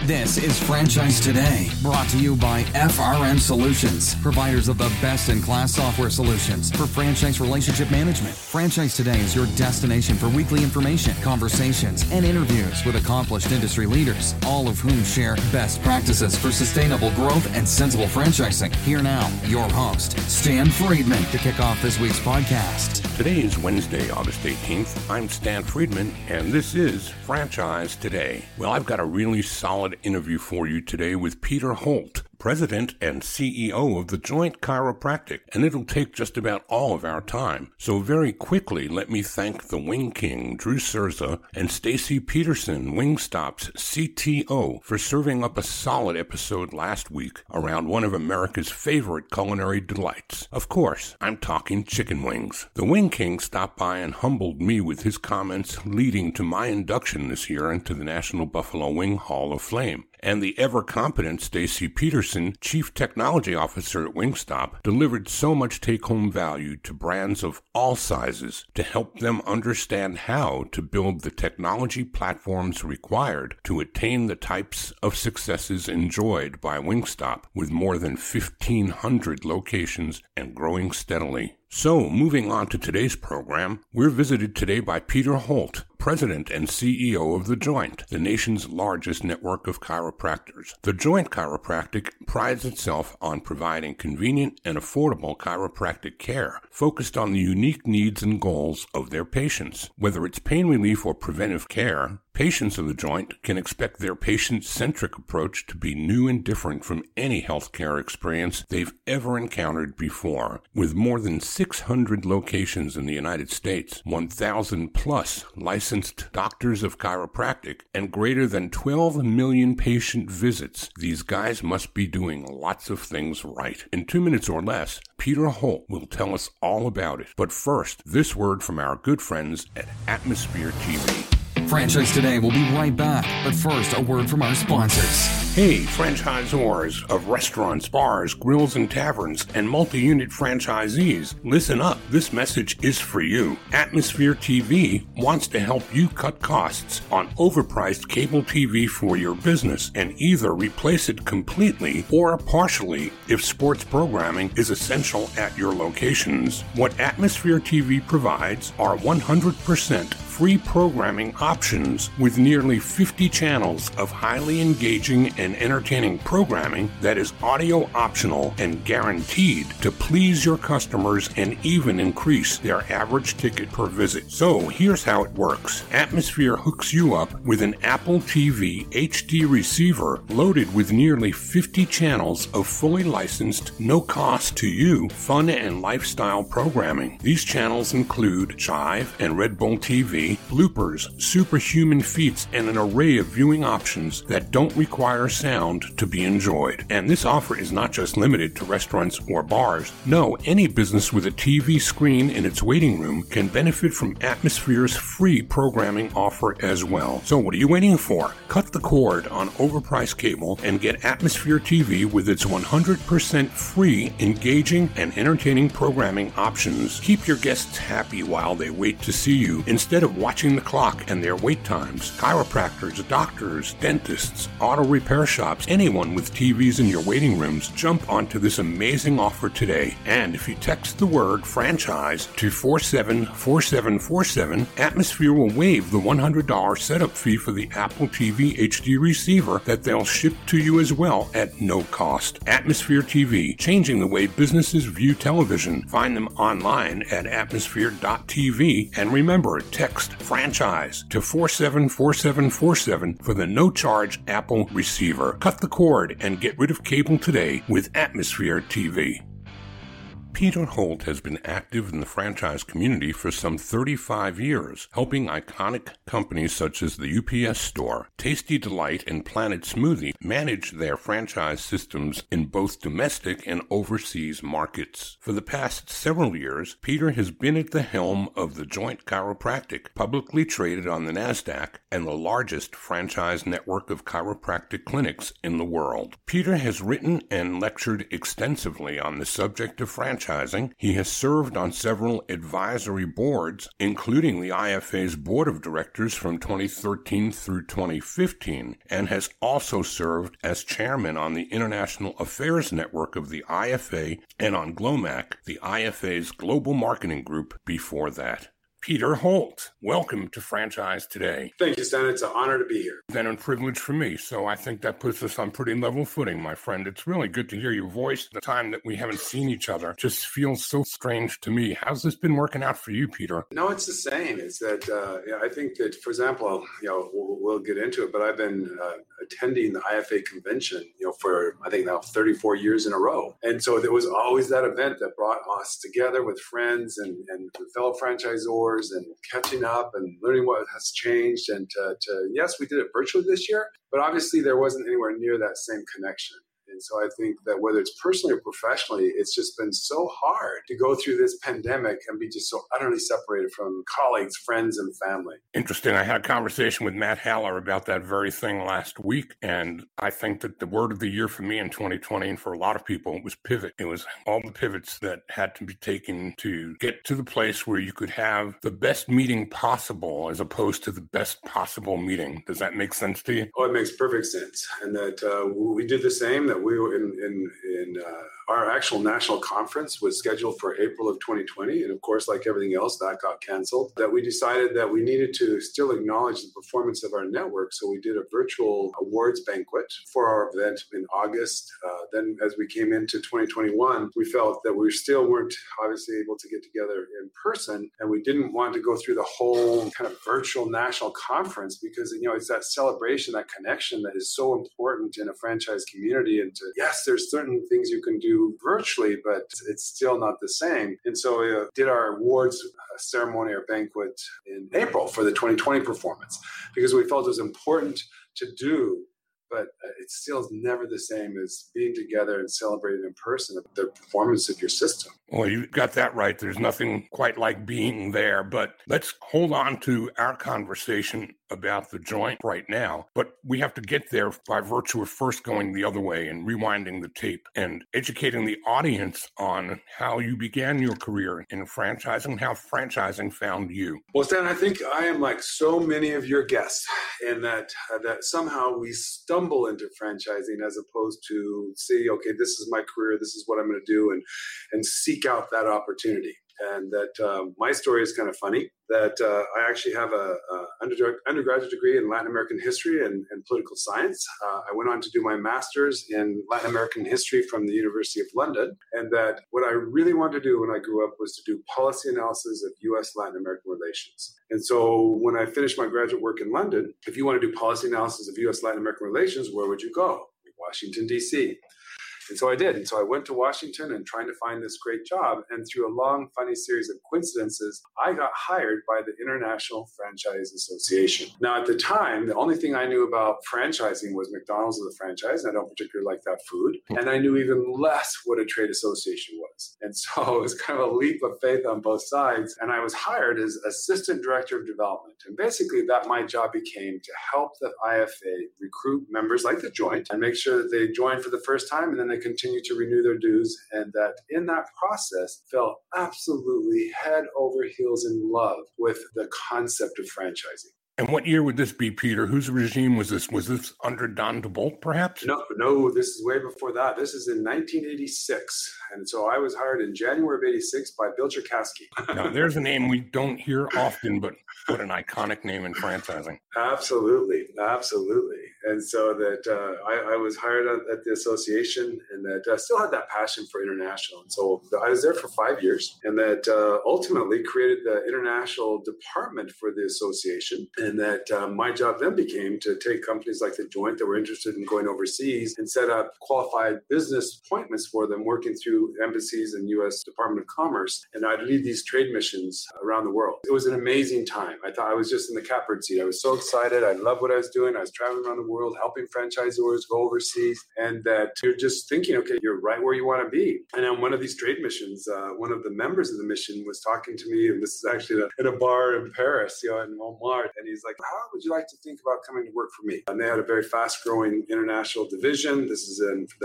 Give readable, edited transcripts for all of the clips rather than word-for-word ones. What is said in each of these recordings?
This is Franchise Today, brought to you by FRM Solutions, providers of the best-in-class software solutions for franchise relationship management. Franchise Today is your destination for weekly information, conversations, and interviews with accomplished industry leaders, all of whom share best practices for sustainable growth and sensible franchising. Here now, your host, Stan Friedman, to kick off this week's podcast. Today is Wednesday, August 18th. I'm Stan Friedman, and this is Franchise Today. Well, I've got a really solid interview for you today with Peter Holt, President and CEO of The Joint Chiropractic, and it'll take just about all of our time. So very quickly, let me thank the Wing King, Drew Cerza, and Stacy Peterson, Wingstop's CTO, for serving up a solid episode last week around one of America's favorite culinary delights. Of course, I'm talking chicken wings. The Wing King stopped by and humbled me with his comments leading to my induction this year into the National Buffalo Wing Hall of Fame. And the ever-competent Stacy Peterson, Chief Technology Officer at Wingstop, delivered so much take-home value to brands of all sizes to help them understand how to build the technology platforms required to attain the types of successes enjoyed by Wingstop, with more than 1,500 locations and growing steadily. So, moving on to today's program, we're visited today by Peter Holt, President and CEO of The Joint, the nation's largest network of chiropractors. The Joint Chiropractic prides itself on providing convenient and affordable chiropractic care, focused on the unique needs and goals of their patients. Whether it's pain relief or preventive care, patients of The Joint can expect their patient-centric approach to be new and different from any healthcare experience they've ever encountered before. With more than 600 locations in the United States, 1,000 plus licensed doctors of chiropractic, and greater than 12 million patient visits, these guys must be doing lots of things right. In 2 minutes or less, Peter Holt will tell us all about it. But first, this word from our good friends at Atmosphere TV. Franchise Today will be right back, but first, a word from our sponsors. Hey, franchisors of restaurants, bars, grills, and taverns, and multi-unit franchisees, listen up. This message is for you. Atmosphere TV wants to help you cut costs on overpriced cable TV for your business and either replace it completely or partially if sports programming is essential at your locations. What Atmosphere TV provides are 100% free programming options with nearly 50 channels of highly engaging and entertaining programming that is audio optional and guaranteed to please your customers and even increase their average ticket per visit. So here's how it works. Atmosphere hooks you up with an Apple TV HD receiver loaded with nearly 50 channels of fully licensed, no cost to you, fun and lifestyle programming. These channels include Chive and Red Bull TV, bloopers, superhuman feats, and an array of viewing options that don't require sound to be enjoyed. And this offer is not just limited to restaurants or bars. No, any business with a TV screen in its waiting room can benefit from Atmosphere's free programming offer as well. So what are you waiting for? Cut the cord on overpriced cable and get Atmosphere TV with its 100% free, engaging, and entertaining programming options. Keep your guests happy while they wait to see you instead of watching the clock and their wait times. Chiropractors, doctors, dentists, auto repair shops, anyone with TVs in your waiting rooms, jump onto this amazing offer today. And if you text the word franchise to 474747, Atmosphere will waive the $100 setup fee for the Apple TV HD receiver that they'll ship to you as well at no cost. Atmosphere TV, changing the way businesses view television. Find them online at atmosphere.tv, and remember, text franchise to 474747 for the no-charge Apple receiver. Cut the cord and get rid of cable today with Atmosphere TV. Peter Holt has been active in the franchise community for some 35 years, helping iconic companies such as the UPS Store, Tasty Delight, and Planet Smoothie manage their franchise systems in both domestic and overseas markets. For the past several years, Peter has been at the helm of The Joint Chiropractic, publicly traded on the NASDAQ and the largest franchise network of chiropractic clinics in the world. Peter has written and lectured extensively on the subject of franchise franchising. He has served on several advisory boards, including the IFA's board of directors from 2013 through 2015, and has also served as chairman on the International Affairs Network of the IFA and on GLOMAC, the IFA's global marketing group before that. Peter Holt, welcome to Franchise Today. Thank you, Stan. It's an honor to be here. And a privilege for me, so I think that puts us on pretty level footing, my friend. It's really good to hear your voice. The time that we haven't seen each other just feels so strange to me. How's this been working out for you, Peter? No, it's the same. It's that I think that, for example, we'll get into it, but I've been attending the IFA convention, for I think now 34 years in a row. And so there was always that event that brought us together with friends and fellow franchisors and catching up and learning what has changed. And yes, we did it virtually this year, but obviously there wasn't anywhere near that same connection. And so I think that whether it's personally or professionally, it's just been so hard to go through this pandemic and be just so utterly separated from colleagues, friends, and family. Interesting. I had a conversation with Matt Haller about that very thing last week. And I think that the word of the year for me in 2020 and for a lot of people was pivot. It was all the pivots that had to be taken to get to the place where you could have the best meeting possible as opposed to the best possible meeting. Does that make sense to you? Oh, it makes perfect sense. And that we did the same, that we were in our actual national conference was scheduled for April of 2020. And of course, like everything else, that got canceled. That we decided that we needed to still acknowledge the performance of our network. So we did a virtual awards banquet for our event in August. Then as we came into 2021, we felt that we still weren't obviously able to get together in person. And we didn't want to go through the whole kind of virtual national conference because, it's that celebration, that connection that is so important in a franchise community. And yes, there's certain things you can do virtually, but it's still not the same. And so we did our awards ceremony or banquet in April for the 2020 performance because we felt it was important to do, but it still is never the same as being together and celebrating in person the performance of your system. Well, you got that right. There's nothing quite like being there, but let's hold on to our conversation about the joint right now. But we have to get there by virtue of first going the other way and rewinding the tape and educating the audience on how you began your career in franchising, how franchising found you. Well, Stan, I think I am like so many of your guests in that somehow we stumble into franchising as opposed to see, okay, this is my career, this is what I'm going to do, and seek out that opportunity. And that my story is kind of funny, that I actually have a undergraduate degree in Latin American history and political science. I went on to do my master's in Latin American history from the University of London. And that what I really wanted to do when I grew up was to do policy analysis of U.S.-Latin American relations. And so when I finished my graduate work in London, if you want to do policy analysis of U.S.-Latin American relations, where would you go? Washington, D.C. And so I did. And so I went to Washington and trying to find this great job. And through a long, funny series of coincidences, I got hired by the International Franchise Association. Now, at the time, the only thing I knew about franchising was McDonald's as a franchise. And I don't particularly like that food. And I knew even less what a trade association was. And so it was kind of a leap of faith on both sides. And I was hired as Assistant Director of Development. And basically that my job became to help the IFA recruit members like the Joint and make sure that they join for the first time and then they continue to renew their dues, and that in that process fell absolutely head over heels in love with the concept of franchising. And what year would this be, Peter? Whose regime was this? Was this under Don DeBolt, perhaps? No, this is way before that. This is in 1986. And so I was hired in January of 86 by Bill Cherkasky. Now, there's a name we don't hear often, but what an iconic name in franchising. Absolutely. And so that I was hired at the association, and that I still had that passion for international. And so I was there for 5 years, and that ultimately created the international department for the association. And that my job then became to take companies like the Joint that were interested in going overseas and set up qualified business appointments for them, working through embassies and U.S. Department of Commerce. And I'd lead these trade missions around the world. It was an amazing time. I thought I was just in the catbird seat. I was so excited. I loved what I was doing. I was traveling around the world. world, helping franchisors go overseas, and that you're just thinking, okay, you're right where you want to be. And on one of these trade missions, one of the members of the mission was talking to me, and this is actually in a bar in Paris, in Montmartre, and he's like, how would you like to think about coming to work for me? And they had a very fast-growing international division. This is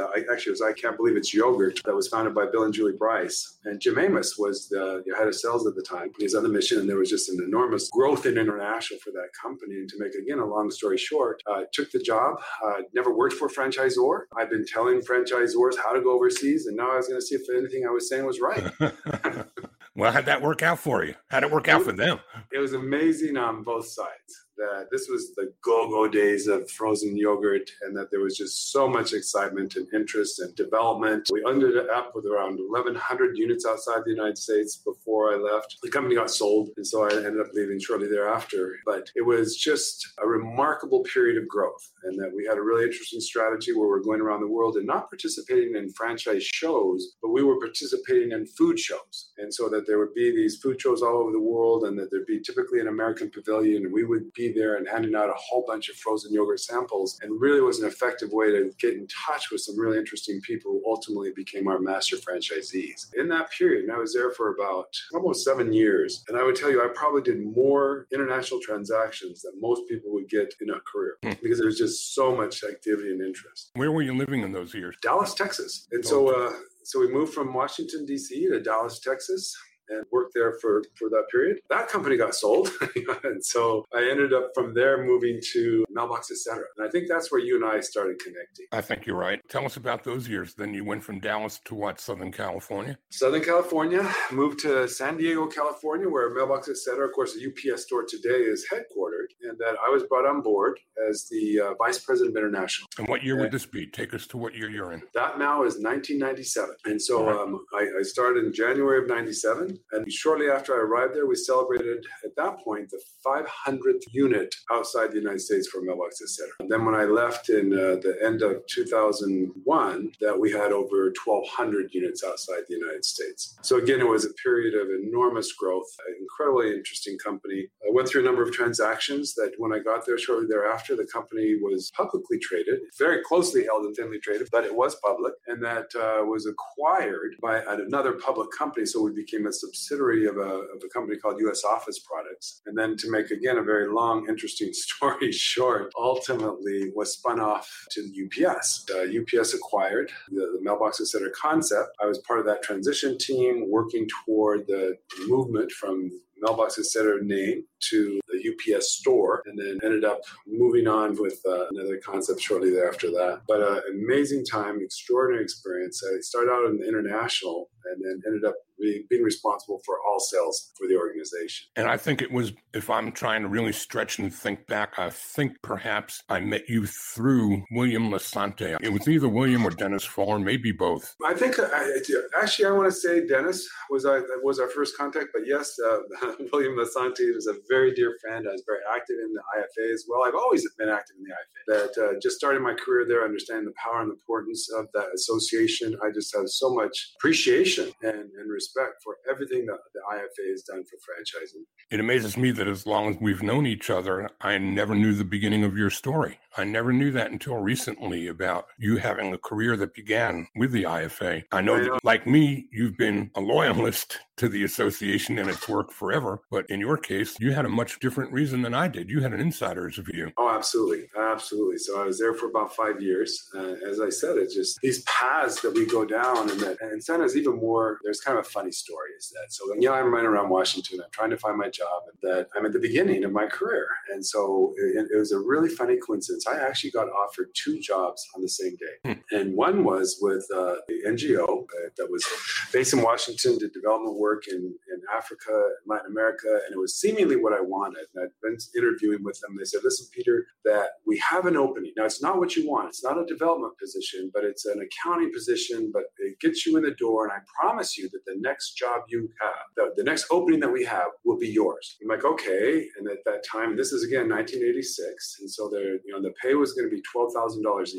I Can't Believe It's Yogurt, that was founded by Bill and Julie Bryce. And Jim Amos was the head of sales at the time. He was on the mission, and there was just an enormous growth in international for that company. And to make, again, a long story short, took the job, never worked for a franchisor. I've been telling franchisors how to go overseas, and now I was going to see if anything I was saying was right. Well, how'd that work out for you? How'd it work out for them? It was amazing on both sides. That this was the go-go days of frozen yogurt, and that there was just so much excitement and interest and development. We ended up with around 1,100 units outside the United States before I left. The company got sold, and so I ended up leaving shortly thereafter. But it was just a remarkable period of growth, and that we had a really interesting strategy where we're going around the world and not participating in franchise shows, but we were participating in food shows. And so that there would be these food shows all over the world, and that there'd be typically an American pavilion, and we would be there and handing out a whole bunch of frozen yogurt samples, and really was an effective way to get in touch with some really interesting people who ultimately became our master franchisees. In that period, and I was there for about almost 7 years, and I would tell you I probably did more international transactions than most people would get in a career, because there was just so much activity and interest. Where were you living in those years? Dallas, Texas. And so we moved from Washington, D.C. to Dallas, Texas, and worked there for that period. That company got sold. And so I ended up from there moving to Mailbox, etc. And I think that's where you and I started connecting. I think you're right. Tell us about those years. Then you went from Dallas to what, Southern California? Southern California, moved to San Diego, California, where Mailbox, etc. Of course, the UPS store today is headquartered. And that I was brought on board as the Vice President of International. And what year would this be? Take us to what year you're in. That now is 1997. And so I started in January of 97. And shortly after I arrived there, we celebrated at that point the 500th unit outside the United States for Mailbox, etc. And then when I left in the end of 2001, that we had over 1,200 units outside the United States. So again, it was a period of enormous growth, an incredibly interesting company. I went through a number of transactions that when I got there shortly thereafter, the company was publicly traded, very closely held and thinly traded, but it was public, and that was acquired by another public company. So we became a subsidiary of a company called U.S. Office Products. And then to make, again, a very long, interesting story short, ultimately was spun off to UPS. UPS acquired the Mailbox, etc. concept. I was part of that transition team working toward the movement from Mailbox, etc. name to the UPS store, and then ended up moving on with another concept shortly thereafter that. But amazing time, extraordinary experience. I started out in the international and then ended up being responsible for all sales for the organization. And I think it was, if I'm trying to really stretch and think back, I think perhaps I met you through William Lasante. It was either William or Dennis Faller, maybe both. I think, actually, I want to say Dennis was our first contact, but yes, William Lasante was a very dear friend. I was very active in the IFA as well. I've always been active in the IFA. That just started my career there, understanding the power and the importance of that association. I just have so much appreciation and respect for everything that the IFA has done for franchising. It amazes me that as long as we've known each other, I never knew the beginning of your story. I never knew that until recently about you having a career that began with the IFA. I know that, like me, you've been a loyalist to the association and its work forever. But in your case, you had a much different reason than I did. You had an insider's view. Oh, absolutely. Absolutely. So I was there for about 5 years. As I said, it's just these paths that we go down, and Santa's even more, there's kind of a funny story is that. So, I'm running around Washington. I'm trying to find my job, and that I'm at the beginning of my career. And so it was a really funny coincidence. I actually got offered 2 jobs on the same day. And one was with the NGO that was based in Washington, did development work in Africa, Latin America, and it was seemingly what I wanted. And I'd been interviewing with them. They said, listen, Peter, that we have an opening. Now, it's not what you want. It's not a development position, but it's an accounting position, but it gets you in the door. And I promise you that the next job you have, the next opening that we have will be yours. I'm like, okay. And at that time, this is again, 1986. And so the pay was going to be $12,000 a year.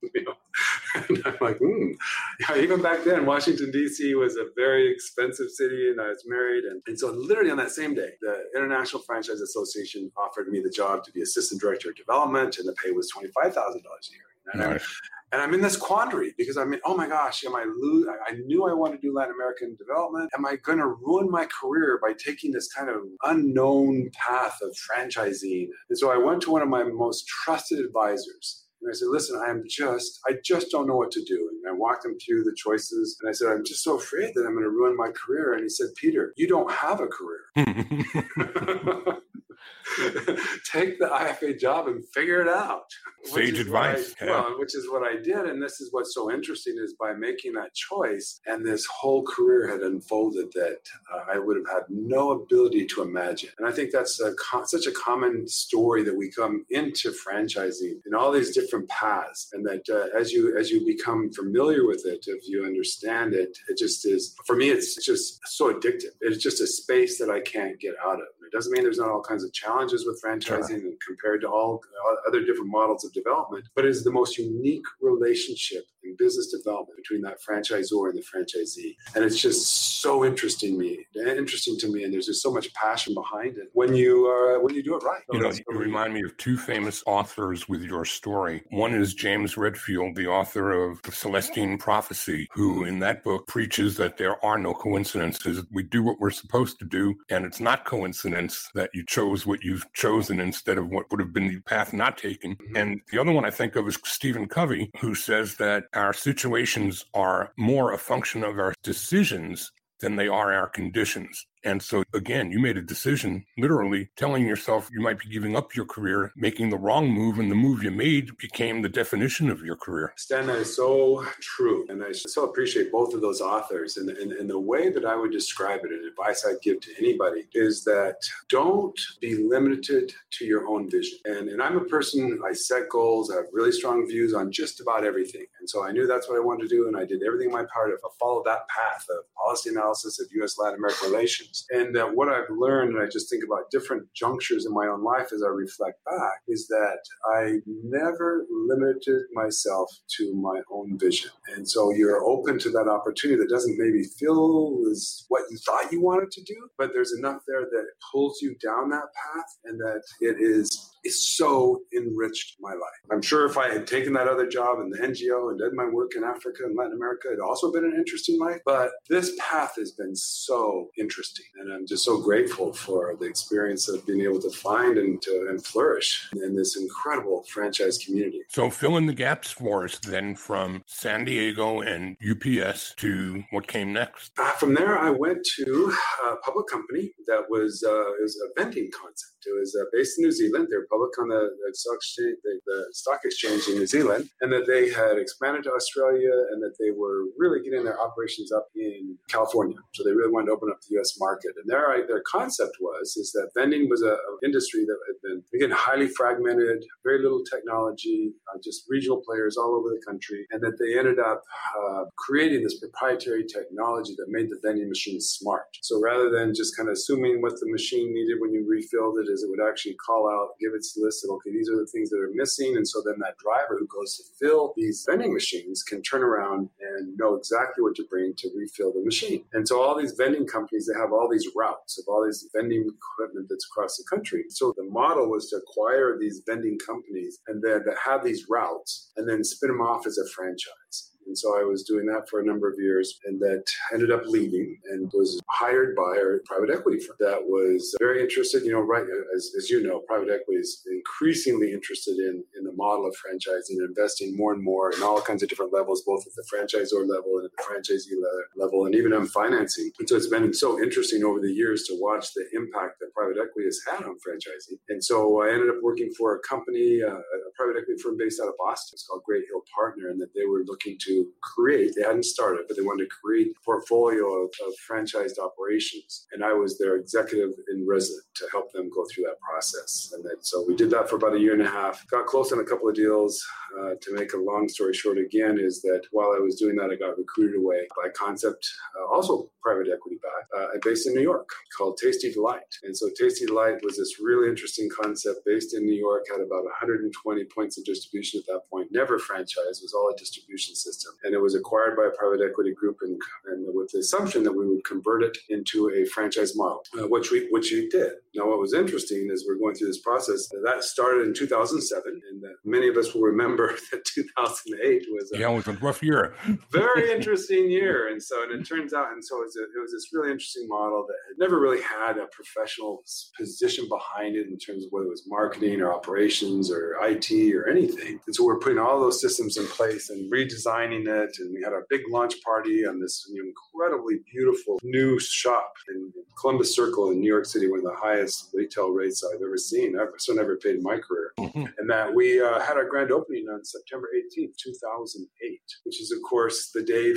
And I'm like, Yeah, even back then, Washington, D.C. was a very expensive city, and I was married. And so literally on that same day, the International Franchise Association offered me the job to be assistant director of development, and the pay was $25,000 a year. Nice. And I'm in this quandary because oh my gosh, I knew I wanted to do Latin American development. Am I going to ruin my career by taking this kind of unknown path of franchising? And so I went to one of my most trusted advisors. And I said, listen, I just don't know what to do. And I walked him through the choices. And I said, I'm just so afraid that I'm going to ruin my career. And he said, Peter, you don't have a career. Take the IFA job and figure it out. Sage advice. Which is what I did. And this is what's so interesting is by making that choice, and this whole career had unfolded that I would have had no ability to imagine. And I think that's such a common story that we come into franchising in all these different paths. And that as you become familiar with it, if you understand it, it just is, for me, it's just so addictive. It's just a space that I can't get out of. It doesn't mean there's not all kinds of challenges with franchising and compared to all other different models of development, but it is the most unique relationship in business development between that franchisor and the franchisee. And it's just so interesting to me. And there's just so much passion behind it when you do it right. You remind me of two famous authors with your story. One is James Redfield, the author of The Celestine Prophecy, who in that book preaches that there are no coincidences. We do what we're supposed to do, and it's not coincidence that you chose what you've chosen instead of what would have been the path not taken. Mm-hmm. And the other one I think of is Stephen Covey, who says that our situations are more a function of our decisions than they are our conditions. And so, again, you made a decision, literally telling yourself you might be giving up your career, making the wrong move, and the move you made became the definition of your career. Stan, that is so true. And I so appreciate both of those authors. And the way that I would describe it, and advice I'd give to anybody, is that don't be limited to your own vision. And I'm a person, I set goals, I have really strong views on just about everything. And so I knew that's what I wanted to do, and I did everything in my part to follow that path of policy analysis of U.S.-Latin American relations. And what I've learned, and I just think about different junctures in my own life as I reflect back, is that I never limited myself to my own vision. And so you're open to that opportunity that doesn't maybe feel as what you thought you wanted to do, but there's enough there that pulls you down that path, and that it's so enriched my life. I'm sure if I had taken that other job in the NGO and did my work in Africa and Latin America, it'd also been an interesting life. But this path has been so interesting. And I'm just so grateful for the experience of being able to find and flourish in this incredible franchise community. So fill in the gaps for us then from San Diego and UPS to what came next. From there, I went to a public company that was a vending concept. It was based in New Zealand. They were public on the stock exchange in New Zealand, and that they had expanded to Australia, and that they were really getting their operations up in California. So they really wanted to open up the U.S. market. And their concept is that vending was an industry that had been, again, highly fragmented, very little technology, just regional players all over the country, and that they ended up creating this proprietary technology that made the vending machine smart. So rather than just kind of assuming what the machine needed when you refilled it, is it would actually call out, give its list of, okay, these are the things that are missing. And so then that driver who goes to fill these vending machines can turn around and know exactly what to bring to refill the machine. And so all these vending companies, they have all these routes of all this vending equipment that's across the country. So the model was to acquire these vending companies and then to have these routes and then spin them off as a franchise. And so I was doing that for a number of years, and that ended up leaving and was hired by a private equity firm that was very interested, right, as you know, private equity is increasingly interested in the model of franchising, investing more and more in all kinds of different levels, both at the franchisor level and at the franchisee level, and even on financing. And so it's been so interesting over the years to watch the impact that private equity has had on franchising. And so I ended up working for a company, a private equity firm based out of Boston. It's called Great Hill Partner, and that they were looking to they hadn't started, but they wanted to create a portfolio of franchised operations. And I was their executive in resident to help them go through that process. And then, so we did that for about a year and a half, got close on a couple of deals. To make a long story short again, is that while I was doing that, I got recruited away by Concept, also private equity backed, based in New York, called Tasty Delight. And so Tasty Delight was this really interesting concept based in New York, had about 120 many points of distribution at that point. Never franchised, it was all a distribution system. And it was acquired by a private equity group and with the assumption that we would convert it into a franchise model, which we did. Now, what was interesting is we're going through this process. That started in 2007, and many of us will remember that 2008 was it was a rough year. Very interesting year. And it turns out, it was this really interesting model that had never really had a professional position behind it in terms of whether it was marketing or operations or IT or anything. And so we're putting all those systems in place and redesigning it. And we had our big launch party on this incredibly beautiful new shop in Columbus Circle in New York City, one of the highest retail rates I've ever seen. I've never paid in my career. Mm-hmm. And that we had our grand opening on September 18th, 2008, which is, of course, the day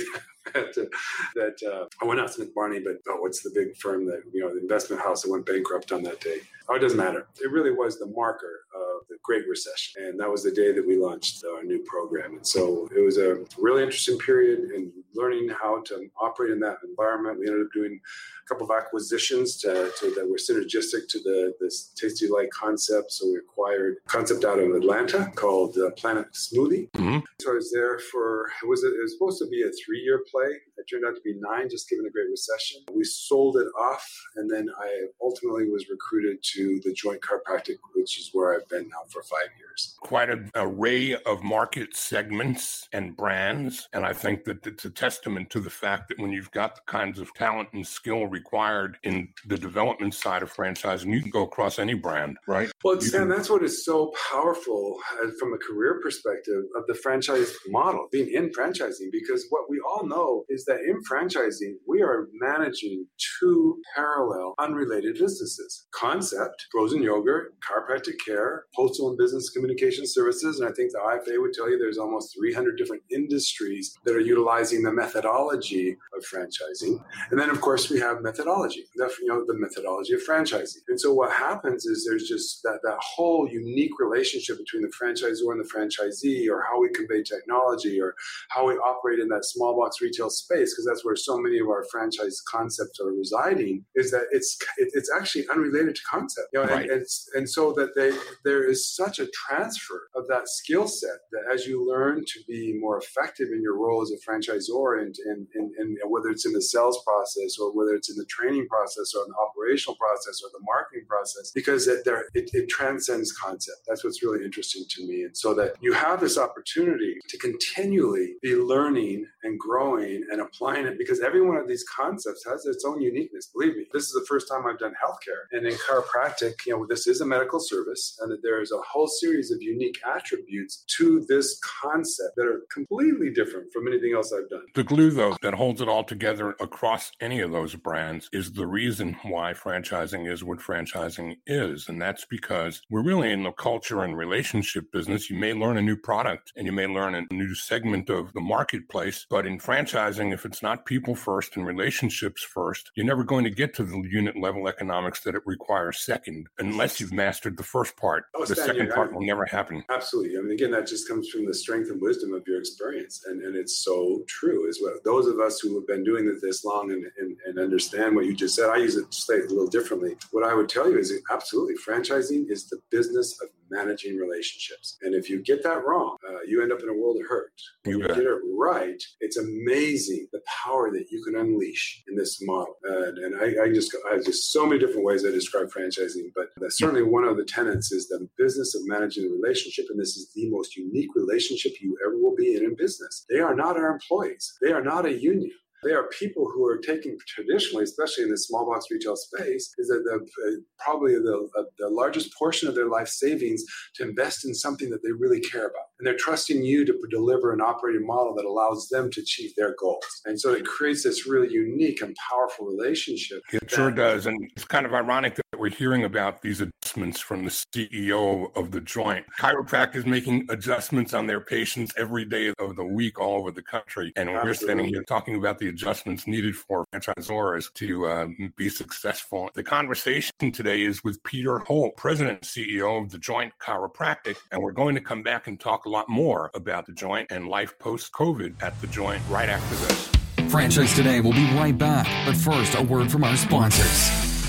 that I went out to Smith Barney, but what's the big firm that, the investment house that went bankrupt on that day? It doesn't matter. It really was the marker of the Great Recession. And that was the day that we launched our new program. And so it was a really interesting period in learning how to operate in that environment. We ended up doing a couple of acquisitions that were synergistic to this Tasty Light concept. So we acquired a concept out of Atlanta called Planet Smoothie. Mm-hmm. So I was there it was supposed to be a 3-year play. It turned out to be 9, just given the Great Recession. We sold it off, and then I ultimately was recruited to the Joint Chiropractic, which is where I've been now for 5 years. Quite an array of market segments and brands, and I think that it's a testament to the fact that when you've got the kinds of talent and skill required in the development side of franchising, you can go across any brand, right? Well, Stan, that's what is so powerful from a career perspective of the franchise model, being in franchising, because what we all know is that in franchising, we are managing 2 parallel, unrelated businesses. Concept, frozen yogurt, chiropractic care, postal and business communication services, and I think the IFA would tell you there's almost 300 different industries that are utilizing the methodology of franchising. And then, of course, we have methodology, the methodology of franchising. And so what happens is there's just that whole unique relationship between the franchisor and the franchisee, or how we convey technology, or how we operate in that small box retail space, because that's where so many of our franchise concepts are residing, is that it's actually unrelated to concept. Right. And so that there is such a transfer of that skill set that as you learn to be more effective in your role as a franchisor, and whether it's in the sales process or whether it's in the training process or the operational process or the marketing process, because it transcends concept. That's what's really interesting to me. And so that you have this opportunity to continually be learning and growing and applying it, because every one of these concepts has its own uniqueness. Believe me, this is the first time I've done healthcare. And in chiropractic, this is a medical service, and that there is a whole series of unique attributes to this concept that are completely different from anything else I've done. The glue, though, that holds it all together across any of those brands is the reason why franchising is what franchising is. And that's because we're really in the culture and relationship business. You may learn a new product and you may learn a new segment of the marketplace, but in franchising, if it's not people first and relationships first, you're never going to get to the unit level economics that it requires second, unless you've mastered the first part. The second part will never happen. Absolutely. Again, that just comes from the strength and wisdom of your experience. And it's so true as well. Those of us who have been doing this long and understand what you just said, I use it slightly a little differently. What I would tell you is absolutely, franchising is the business of managing relationships. And if you get that wrong, you end up in a world of hurt. When you get it right, it's amazing the power that you can unleash in this model. And I have just so many different ways I describe franchising, but that's certainly one of the tenets is the business of managing the relationship. And this is the most unique relationship you ever will be in business. They are not our employees. They are not a union. They are people who are taking traditionally, especially in the small box retail space, is that probably the largest portion of their life savings to invest in something that they really care about. And they're trusting you to deliver an operating model that allows them to achieve their goals. And so it creates this really unique and powerful relationship. It sure does. And it's kind of ironic that we're hearing about these adjustments from the CEO of the Joint. Chiropractors making adjustments on their patients every day of the week all over the country. And we're standing here talking about the adjustments needed for franchisors to be successful. The conversation today is with Peter Holt, President and CEO of the Joint Chiropractic. And we're going to come back and talk a lot more about the Joint and life post-COVID at the Joint right after this. Franchise Today will be right back. But first, a word from our sponsors.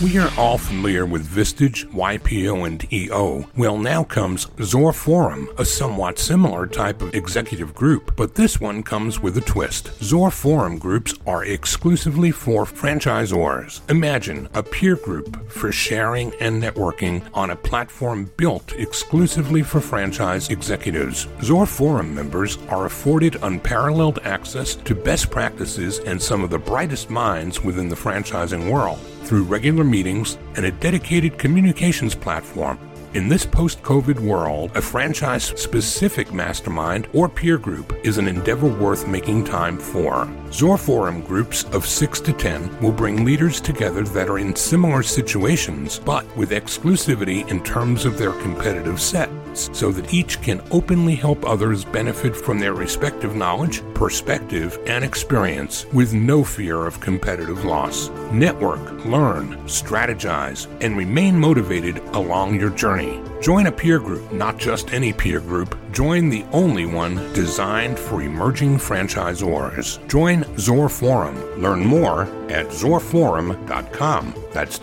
We are all familiar with Vistage, YPO, and EO. Well, now comes Zohr Forum, a somewhat similar type of executive group, but this one comes with a twist. Zohr Forum groups are exclusively for franchisors. Imagine a peer group for sharing and networking on a platform built exclusively for franchise executives. Zohr Forum members are afforded unparalleled access to best practices and some of the brightest minds within the franchising world through regular meetings and a dedicated communications platform. In this post-COVID world, a franchise-specific mastermind or peer group is an endeavor worth making time for. Zohr Forum groups of 6 to 10 will bring leaders together that are in similar situations, but with exclusivity in terms of their competitive sets, so that each can openly help others benefit from their respective knowledge, perspective, and experience with no fear of competitive loss. Network, learn, strategize, and remain motivated along your journey. Join a peer group, not just any peer group. Join the only one designed for emerging franchisors. Join Zohr Forum. Learn more at zohrforum.com. That's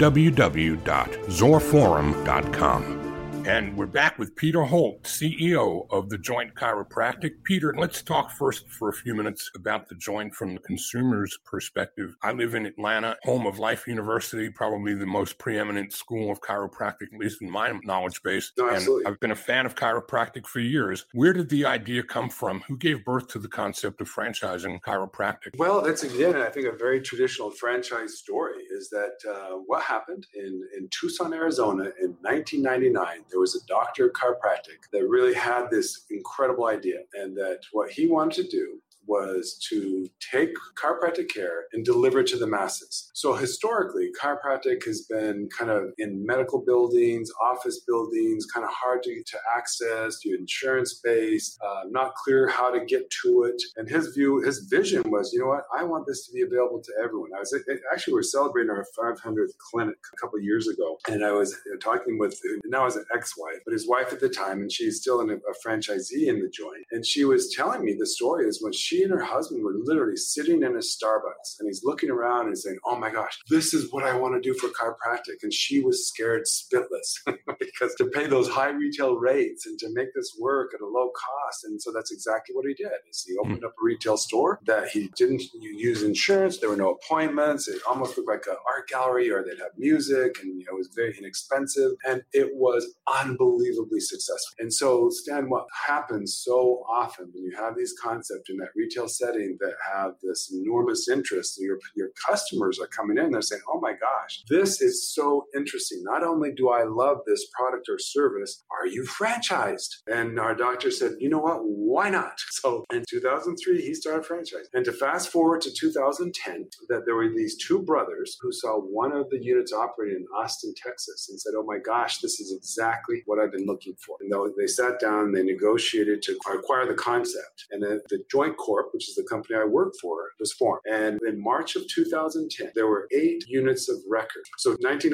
www.zohrforum.com. And we're back with Peter Holt, CEO of The Joint Chiropractic. Peter, let's talk first for a few minutes about The Joint from the consumer's perspective. I live in Atlanta, home of Life University, probably the most preeminent school of chiropractic, at least in my knowledge base. No, absolutely. And I've been a fan of chiropractic for years. Where did the idea come from? Who gave birth to the concept of franchising chiropractic? Well, that's, again, I think a very traditional franchise story is that what happened in Tucson, Arizona in 1999, there was a doctor of chiropractic that really had this incredible idea, and that what he wanted to do was to take chiropractic care and deliver it to the masses. So historically, chiropractic has been kind of in medical buildings, office buildings, kind of hard to access, insurance-based, not clear how to get to it. And his vision was, you know what, I want this to be available to everyone. Actually, we're celebrating our 500th clinic a couple of years ago. And I was talking with, now as an ex-wife, but his wife at the time, and she's still a franchisee in The Joint. And she was telling me the story is when she and her husband were literally sitting in a Starbucks, and he's looking around and saying, oh my gosh, this is what I want to do for chiropractic. And she was scared spitless because to pay those high retail rates and to make this work at a low cost. And so that's exactly what he did. Is he opened up a retail store that he didn't use insurance. There were no appointments. It almost looked like an art gallery, or they'd have music, and it was very inexpensive. And it was unbelievably successful. And so, Stan, what happens so often when you have these concepts in that retail setting that have this enormous interest, and your customers are coming in, they're saying, oh my gosh, this is so interesting. Not only do I love this product or service, are you franchised? And our doctor said, you know what, why not? So in 2003, he started franchising. And to fast forward to 2010, that there were these two brothers who saw one of the units operating in Austin, Texas, and said, oh my gosh, this is exactly what I've been looking for. And they sat down, they negotiated to acquire the concept. And the Joint Corp, which is the company I work for, was formed. And in March of 2010, there were 8 units of record. So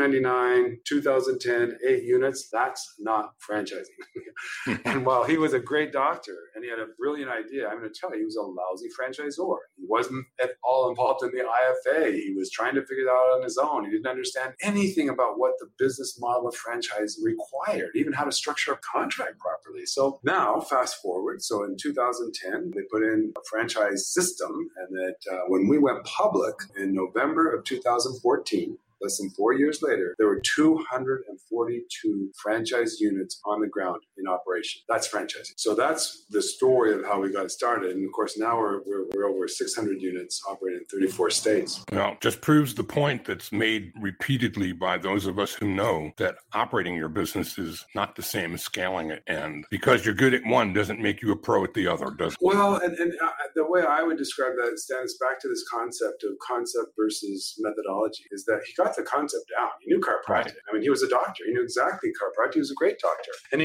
1999, 2010, 8 units, that's not franchising. And while he was a great doctor and he had a brilliant idea, I'm going to tell you, he was a lousy franchisor. He wasn't at all involved in the IFA. He was trying to figure it out on his own. He didn't understand anything about what the business model of franchise required, even how to structure a contract properly. So now, fast forward. So in 2010, they put in a franchise system, and that when we went public in November of 2014, less than 4 years later, there were 242 franchise units on the ground in operation. That's franchising. So that's the story of how we got started. And of course, now we're over 600 units operating in 34 states. Well, just proves the point that's made repeatedly by those of us who know that operating your business is not the same as scaling it. And because you're good at one doesn't make you a pro at the other, does it? Well, and the way I would describe that, Stan, is back to this concept of concept versus methodology, is that he got the concept down. He knew chiropractic. Right. I mean, he was a doctor. He knew exactly chiropractic. He was a great doctor. And he had this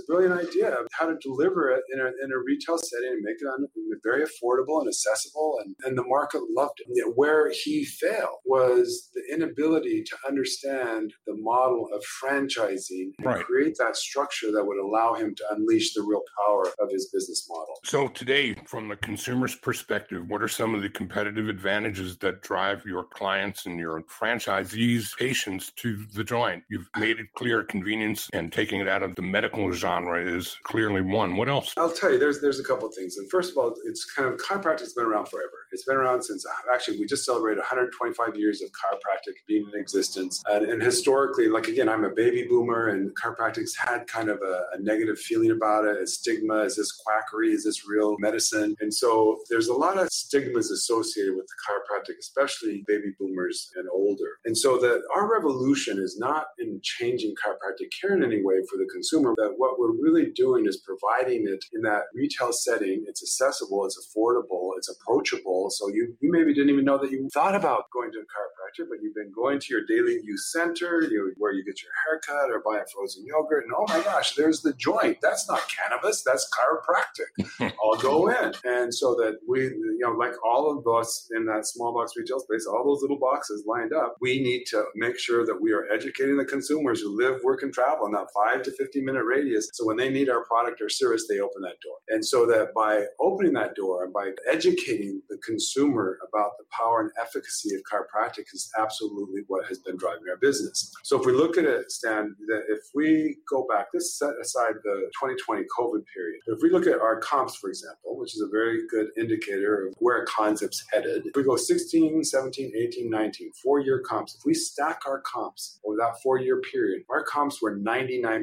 brilliant idea of how to deliver it in a retail setting and make it very affordable and accessible. And the market loved it. Where he failed was the inability to understand the model of franchising and create that structure that would allow him to unleash the real power of his business model. So today, from the consumer's perspective, what are some of the competitive advantages that drive your clients and your franchisees' patients to the joint? You've made it clear convenience and taking it out of the medical genre is clearly one. What else? I'll tell you, there's a couple of things. And first of all, it's kind of chiropractic has been around forever. It's been around since, actually, we just celebrated 125 years of chiropractic being in existence. And historically, like, again, I'm a baby boomer, and chiropractic's had kind of a negative feeling about it, a stigma. Is this quackery? Is this real medicine? And so there's a lot of stigmas associated with chiropractic, especially baby boomers and older. And so that our revolution is not in changing chiropractic care in any way for the consumer, that what we're really doing is providing it in that retail setting. It's accessible, it's affordable, it's approachable. So you maybe didn't even know that you thought about going to a chiropractor, but you've been going to your daily use center, where you get your haircut or buy a frozen yogurt, and oh my gosh, there's the joint. That's not cannabis, that's chiropractic. I'll go in. And so that we, like all of us in that small box retail space, all those little boxes lined up, we need to make sure that we are educating the consumers who live, work, and travel in that 5 to 15-minute radius. So when they need our product or service, they open that door. And so that by opening that door and by educating the consumer about the power and efficacy of chiropractic is absolutely what has been driving our business. So if we look at it, Stan, that if we go back, this set aside the 2020 COVID period, if we look at our comps, for example, which is a very good indicator of where a concept's headed, if we go 16, 17, 18, 19, 4-year comps, if we stack our comps over that 4-year period, our comps were 99%.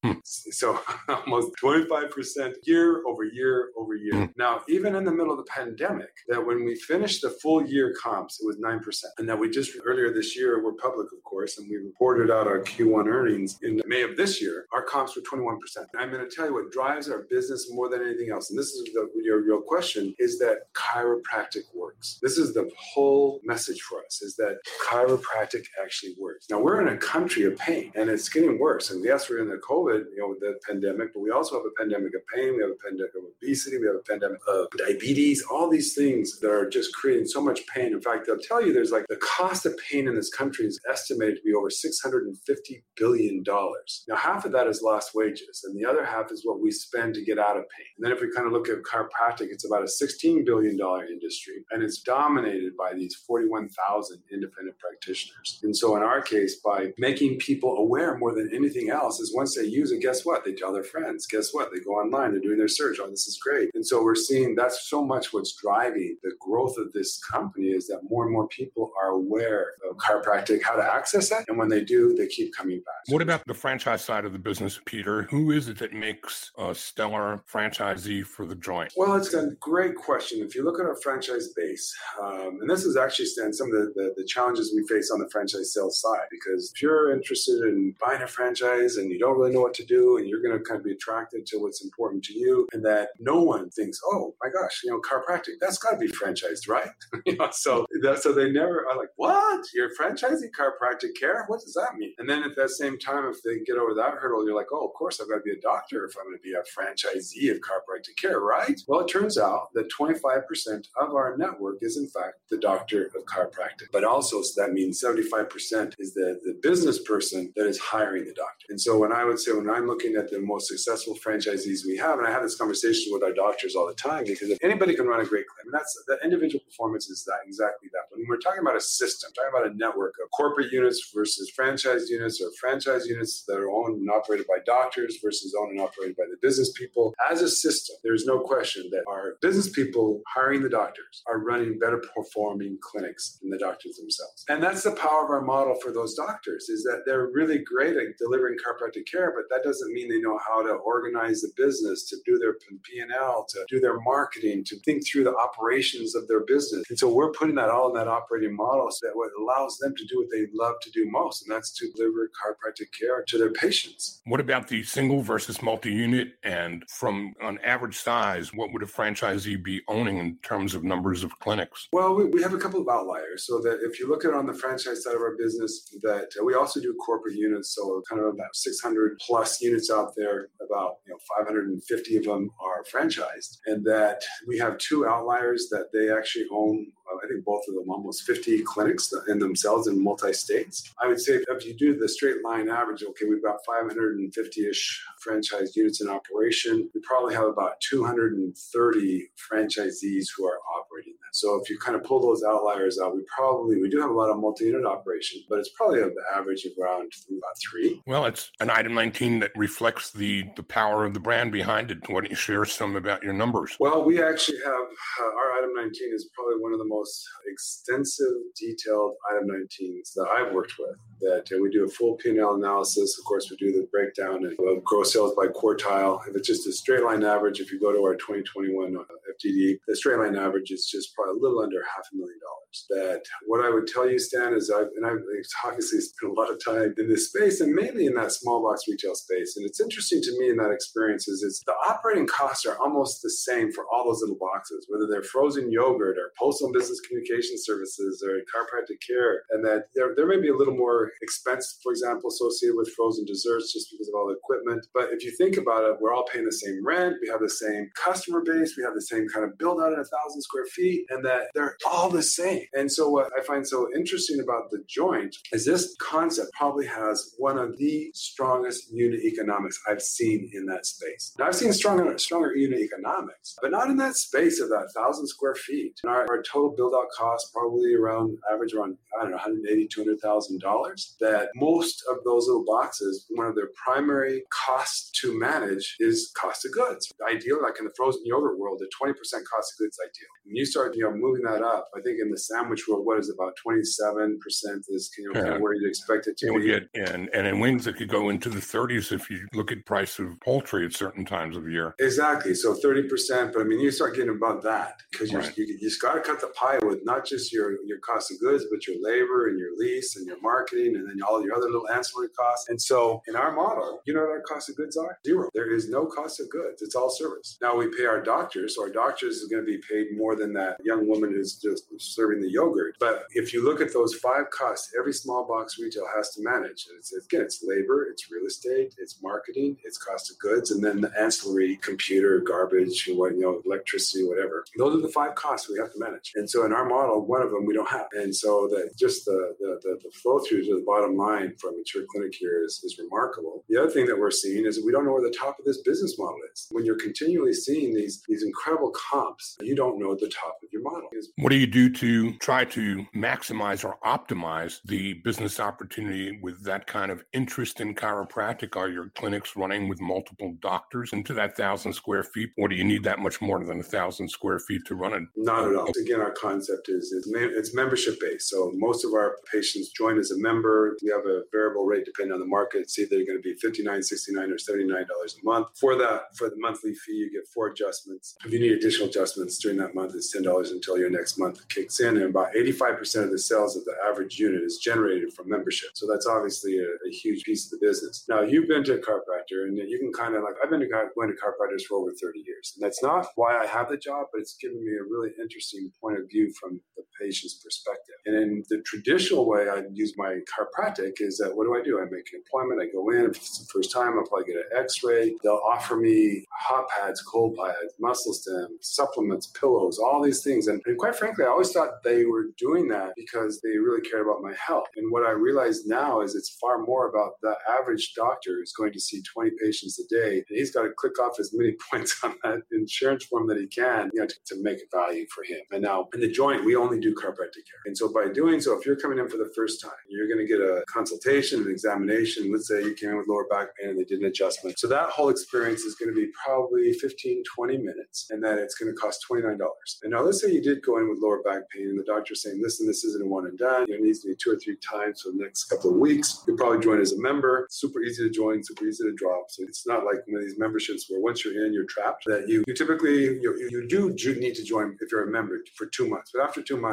So almost 25% year over year over year. Now, even in the middle of the pandemic, that when we finished the full year comps, it was 9%. And that we just earlier this year, we're public, of course, and we reported out our Q1 earnings in May of this year. Our comps were 21%. I'm going to tell you what drives our business more than anything else, and this is your real question, is that chiropractic works. This is the whole message for us, is that chiropractic actually works. Now, we're in a country of pain, and it's getting worse. And yes, we're in the COVID, the pandemic, but we also have a pandemic of pain. We have a pandemic of obesity. We have a pandemic of diabetes, all these things that are just creating so much pain. In fact, they'll tell you there's like the cost of pain in this country is estimated to be over $650 billion. Now, half of that is lost wages, and the other half is what we spend to get out of pain. And then if we kind of look at chiropractic, it's about a $16 billion industry, and it's dominated by these 41,000 independent practitioners. And so in our case, by making people aware more than anything else, is once they use it, guess what? They tell their friends. Guess what? They go online, they're doing their search. Oh, this is great. And so we're seeing that's so much what's driving the growth of this company, is that more and more people are aware of chiropractic, how to access it. And when they do, they keep coming back. What about the franchise side of the business, Peter? Who is it that makes a stellar franchisee for the joint? Well, it's a great question. If you look at our franchise base, and this is actually, Stan, some of the challenges we face on the franchise sales side, because if you're interested in buying a franchise and you don't really know what to do, and you're going to kind of be attracted to what's important to you, and that no one thinks, oh my gosh, chiropractic, that's got to be franchised, right? So they never are like, what? You're franchising chiropractic care? What does that mean? And then at that same time, if they get over that hurdle, you're like, oh, of course, I've got to be a doctor if I'm going to be a franchisee of chiropractic care, right? Well, it turns out that 25% of our network is, in fact, the doctor of chiropractic. But also, so that means 75% is the business person that is hiring the doctor. And so when I'm looking at the most successful franchisees we have, and I have this conversation with our doctors all the time, because if anybody can run a great clinic, and that's the individual performance is that exactly that. When we're talking about a system, talking about a network of corporate units versus franchise units, or franchise units that are owned and operated by doctors versus owned and operated by the business people, as a system, there's no question that our business people hiring the doctors are running better performing clinics than the doctors themselves. And that's the power of our model for those doctors, is that they're really great at delivering chiropractic care, but that doesn't mean they know how to organize the business, to do their P&L, to do their marketing, to think through the operations of their business. And so we're putting that all in that operating model, so what allows them to do what they love to do most, and that's to deliver chiropractic care to their patients. What about the single versus multi-unit? And from an average size, what would a franchisee be owning in terms of numbers of clinics? Well, we have a couple of outliers. So that if you look at on the franchise side of our business, that we also do corporate units. So kind of about 600 plus units out there, about 550 of them are franchised. And that we have two outliers that they actually own, I think both of them, almost 50 clinics in themselves in multi-states. I would say if you do the straight line average, okay, we've got 550-ish franchise units in operation. We probably have about 230 franchisees who are operating them. So if you kind of pull those outliers out, we do have a lot of multi-unit operation, but it's probably an average of around about 3. Well, it's an item 19 that reflects the power of the brand behind it. Why don't you share some about your numbers? Well, we actually have, our item 19 is probably one of the most extensive, detailed item 19s that I've worked with. That we do a full P&L analysis. Of course, we do the breakdown of gross sales by quartile. If it's just a straight line average, if you go to our 2021 FTD, the straight line average is just probably a little under $500,000. That what I would tell you, Stan, is I've obviously spent a lot of time in this space and mainly in that small box retail space. And it's interesting to me in that experience is the operating costs are almost the same for all those little boxes, whether they're frozen yogurt or postal business communication services or chiropractic care, and that there may be a little more expense, for example, associated with frozen desserts just because of all the equipment. But if you think about it, we're all paying the same rent, we have the same customer base, we have the same kind of build out in 1,000 square feet, and that they're all the same. And so what I find so interesting about the joint is this concept probably has one of the strongest unit economics I've seen in that space. Now, I've seen stronger unit economics, but not in that space of that 1,000 square feet. And our total build out cost probably average around $180,000 to $200,000. That most of those little boxes, one of their primary costs to manage is cost of goods. Ideally, like in the frozen yogurt world, a 20% cost of goods ideal. When you start moving that up, I think in the sandwich world, what is it, about 27% is kind of where you'd expect it to be. And in wings, it could go into the 30s if you look at price of poultry at certain times of year. Exactly. So 30%, but I mean, you start getting above that because you just got to cut the pie with not just your cost of goods, but your labor and your lease and your marketing and then all your other little ancillary costs. And so in our model, you know what our cost of goods are? 0. There is no cost of goods. It's all service. Now we pay our doctors. So our doctors is going to be paid more than that young woman who's just serving the yogurt. But if you look at those 5 costs, every small box retail has to manage. It's labor, it's real estate, it's marketing, it's cost of goods, and then the ancillary computer, garbage, electricity, whatever. Those are the 5 costs we have to manage. And so in our model, one of them we don't have. And so that just the flow through to the bottom line for a mature clinic here is remarkable. The other thing that we're seeing is that we don't know where the top of this business model is. When you're continually seeing these incredible comps, you don't know the top of your model. What do you do to try to maximize or optimize the business opportunity with that kind of interest in chiropractic? Are your clinics running with multiple doctors into that 1,000 square feet? Or do you need that much more than 1,000 square feet to run it? Not at all. Again, our concept is it's membership based. So most of our patients join as a member. We have a variable rate depending on the market. It's either going to be $59, $69, or $79 a month. For the monthly fee, you get 4 adjustments. If you need additional adjustments during that month, it's $10 until your next month kicks in. And about 85% of the sales of the average unit is generated from membership. So that's obviously a huge piece of the business. Now, you've been to a chiropractor, and you can kind of I've been going to chiropractors for over 30 years. And that's not why I have the job, but it's given me a really interesting point of view from the patient's perspective. And in the traditional way I use my chiropractic is that what do? I make an appointment, I go in. If it's the first time, I'll probably get an x-ray. They'll offer me hot pads, cold pads, muscle stems, supplements, pillows, all these things. And quite frankly, I always thought they were doing that because they really cared about my health. And what I realize now is it's far more about the average doctor who's going to see 20 patients a day. And he's got to click off as many points on that insurance form that he can to make a value for him. And now in the joint, we only do chiropractic care. And so by doing so, if you're coming in for the first time, you're going to get a consultation, an examination. Let's say you came in with lower back pain and they did an adjustment. So that whole experience is going to be probably 15, 20 minutes, and then it's going to cost $29. And now let's say you did go in with lower back pain and the doctor's saying, listen, this isn't a one and done. It needs to be 2 or 3 times for the next couple of weeks. You'll probably join as a member. Super easy to join, super easy to drop. So it's not like one of these memberships where once you're in, you're trapped. That you typically, you do need to join if you're a member for 2 months. But after 2 months,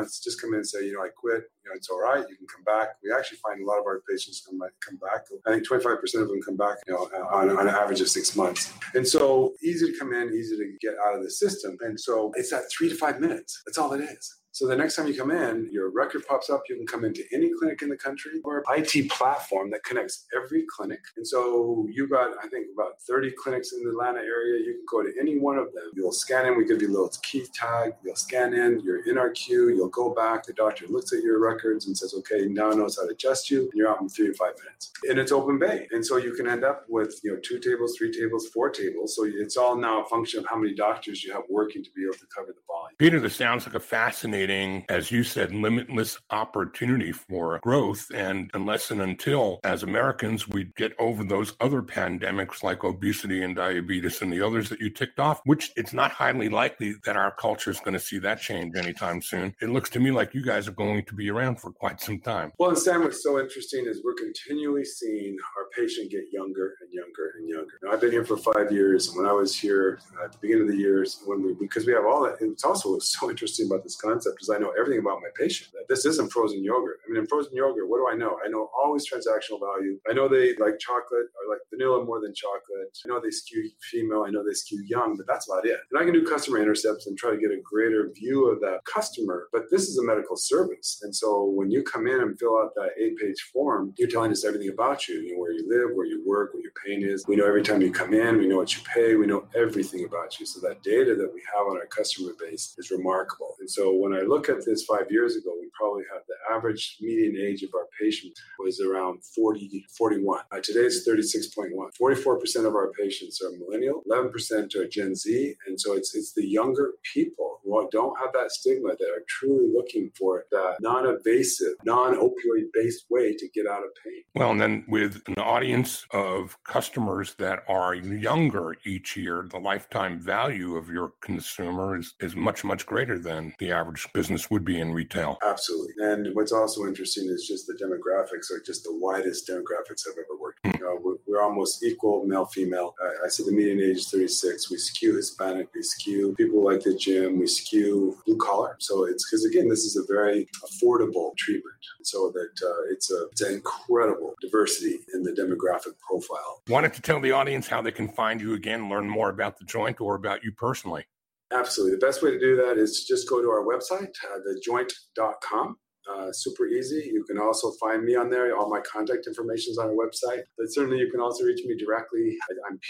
months, just come in and say, I quit. It's all right. You can come back. We actually find a lot of our patients come back. I think 25% of them come back, on an average of 6 months. And so easy to come in, easy to get out of the system. And so it's that 3 to 5 minutes. That's all it is. So the next time you come in, your record pops up. You can come into any clinic in the country or IT platform that connects every clinic. And so you've got, I think, about 30 clinics in the Atlanta area. You can go to any one of them. You'll scan in. We give you a little key tag. You'll scan in. You're in our queue. You'll go back. The doctor looks at your records and says, okay, now knows how to adjust you. And you're out in 3 to 5 minutes. And it's open bay. And so you can end up with, 2 tables, 3 tables, 4 tables. So it's all now a function of how many doctors you have working to be able to cover the volume. Peter, this sounds like a fascinating, as you said, limitless opportunity for growth. And unless and until, as Americans, we get over those other pandemics like obesity and diabetes and the others that you ticked off, which it's not highly likely that our culture is going to see that change anytime soon. It looks to me like you guys are going to be around for quite some time. Well, and Sam, what's so interesting is we're continually seeing our patient get younger and younger and younger. Now, I've been here for 5 years. And when I was here at the beginning of the years, because we have all that, it's also what's so interesting about this concept is I know everything about my patient. That this isn't frozen yogurt. I mean, in frozen yogurt, what do I know? I know always transactional value. I know they like chocolate or like vanilla more than chocolate. I know they skew female. I know they skew young, but that's about it. And I can do customer intercepts and try to get a greater view of that customer, but this is a medical service. And so when you come in and fill out that 8-page form, you're telling us everything about you. You know, where you live, where you work, what your pain is. We know every time you come in, we know what you pay. We know everything about you. So that data that we have on our customer base is remarkable. And so when I look at this 5 years ago, we probably had the average median age of our patients was around 41. Today it's 36.1. 44% of our patients are millennial, 11% are Gen Z. And so it's the younger people who don't have that stigma that are truly looking for that non-invasive, non-opioid-based way to get out of pain. Well, and then with an audience of customers that are younger each year, the lifetime value of your consumer is much, much greater than the average business would be in retail. Absolutely. And what's also interesting is just the demographics are just the widest demographics I've ever worked with. We're almost equal male, female. I said the median age is 36. We skew Hispanic. We skew people like the gym. We skew blue collar. So it's because, again, this is a very affordable treatment. So that it's an incredible diversity in the demographic profile. Wanted to tell the audience how they can find you again, learn more about The Joint or about you personally. Absolutely. The best way to do that is to just go to our website, thejoint.com. Super easy. You can also find me on there. All my contact information is on our website. But certainly you can also reach me directly. I'm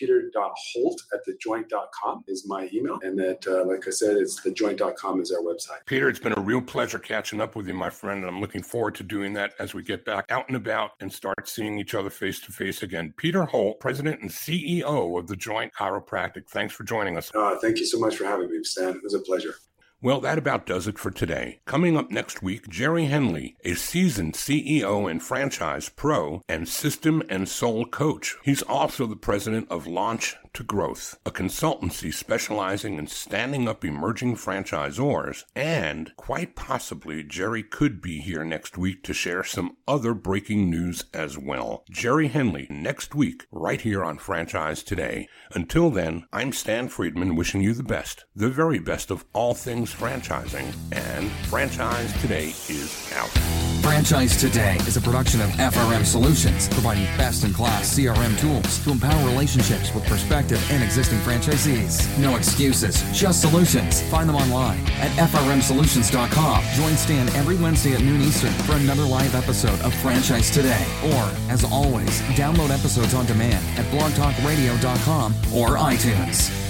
peter.holt@thejoint.com is my email. And that, like I said, it's thejoint.com is our website. Peter, it's been a real pleasure catching up with you, my friend. And I'm looking forward to doing that as we get back out and about and start seeing each other face to face again. Peter Holt, President and CEO of The Joint Chiropractic. Thanks for joining us. Thank you so much for having me, Stan. It was a pleasure. Well, that about does it for today. Coming up next week, Jerry Henley, a seasoned CEO and franchise pro and system and soul coach. He's also the president of Launch to Growth, a consultancy specializing in standing up emerging franchisors. And quite possibly, Jerry could be here next week to share some other breaking news as well. Jerry Henley, next week, right here on Franchise Today. Until then, I'm Stan Friedman wishing you the best, the very best of all things franchising, and Franchise Today is out. Franchise Today is a production of FRM Solutions, providing best-in-class CRM tools to empower relationships with prospective and existing franchisees. No excuses, just solutions. Find them online at frmsolutions.com. Join Stan every Wednesday at noon Eastern for another live episode of Franchise Today. Or, as always, download episodes on demand at blogtalkradio.com or iTunes.